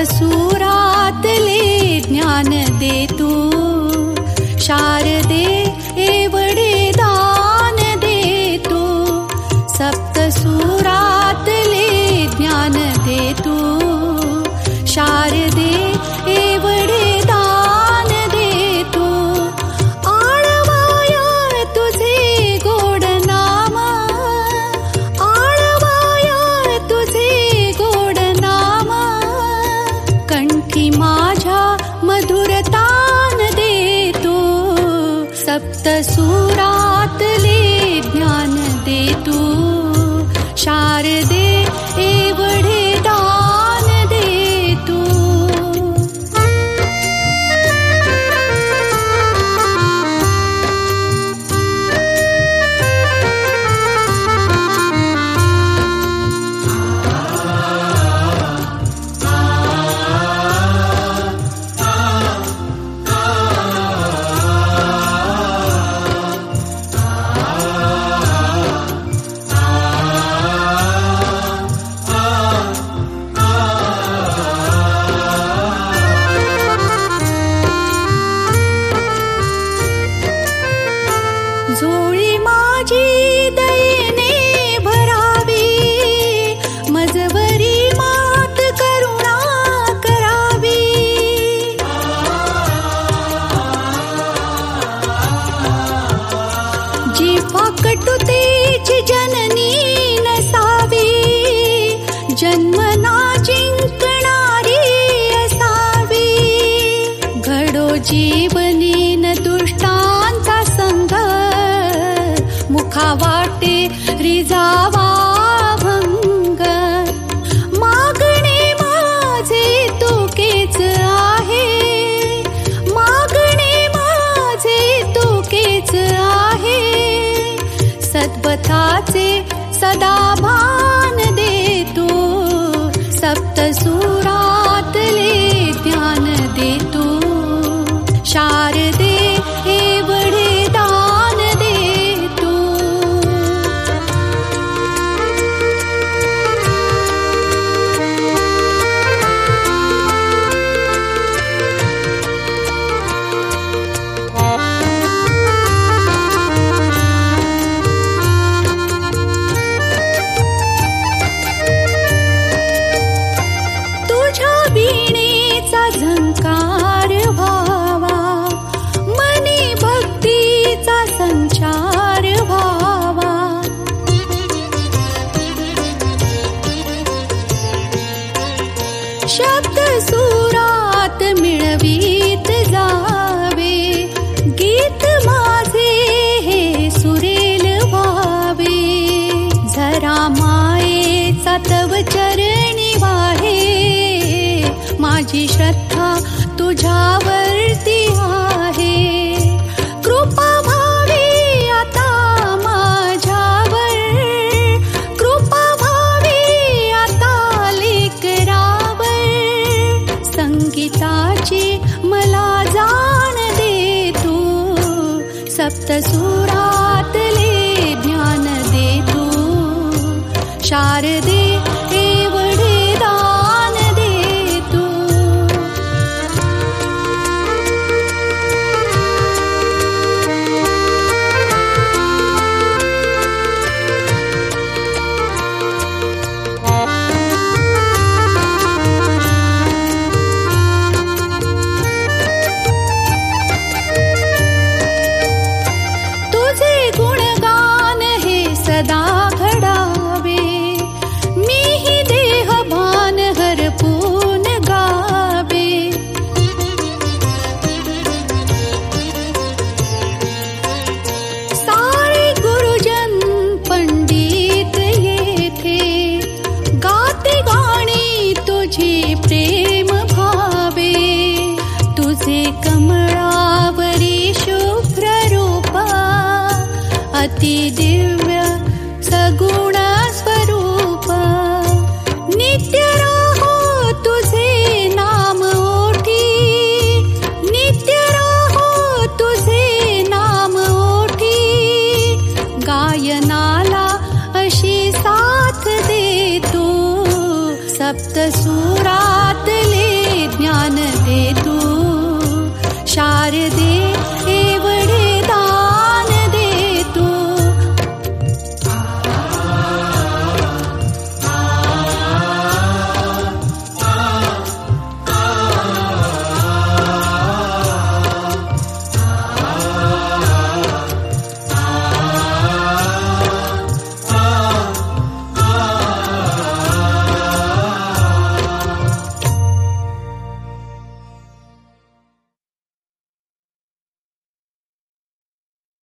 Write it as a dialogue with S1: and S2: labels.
S1: सप्तसुरातले ज्ञान दे तू शारदे एवढे दान दे तू सप्तसुरातले ज्ञान दे तू शारदे एवढे दान दे तू आळवाया तुझे गोड नाम आळवाया तुझे गोड नाम कंठी माझ्या मधुर तान दे तू सप्तसुरातले ज्ञान दे तू शारदे एवढे दान दे तू झोळी माझी दयेने भरावी मजवरी मात करुणा करावी जिव्हा कटुतेची जननी नसावी जन्मना जिंकणारी असावी घडो जीवनी न दुष्टांचा संघ मुखा वाटे रिजावा भंग मागणे माझे तुकेच आहे मागणे माझे तुकेच आहे सद्पथाचे सदा भान दे तू सप्तसुरातले ज्ञान दे तू शारदे एवढे दान दे तू तुझ्या वीणेचा झंकार व्हावा मनी भक्तीचा संचार व्हावा शब्द सुरात मिळवीत जावे गीत माझे हे सुरेल व्हावे जरा मायेचा तव चरणी वाहे माझी श्रद्धा तुझ्यावरती आहे कृपा भावी आता माझ्यावर कृपा भावी आता लेकरावर संगीताची मला जाण दे तू सप्तसुरातले ज्ञान दे तू शारदे एवढे दान दे तू तुझे गुणगान हे सदा घडावे मीही देहभान हरपून गावे सारे गुरुजन पंडित येथे गाते गाणी तुझी प्रेम भावे तुझे कमळावरी शुभ्र रूप अति दिव्य सगुण स्वरूप नित्य राहो तुझे नाम ओठी नित्य राहो तुझे नाम ओठी गायनाला अशी साथ दे तू सप्तसुरातले शारदे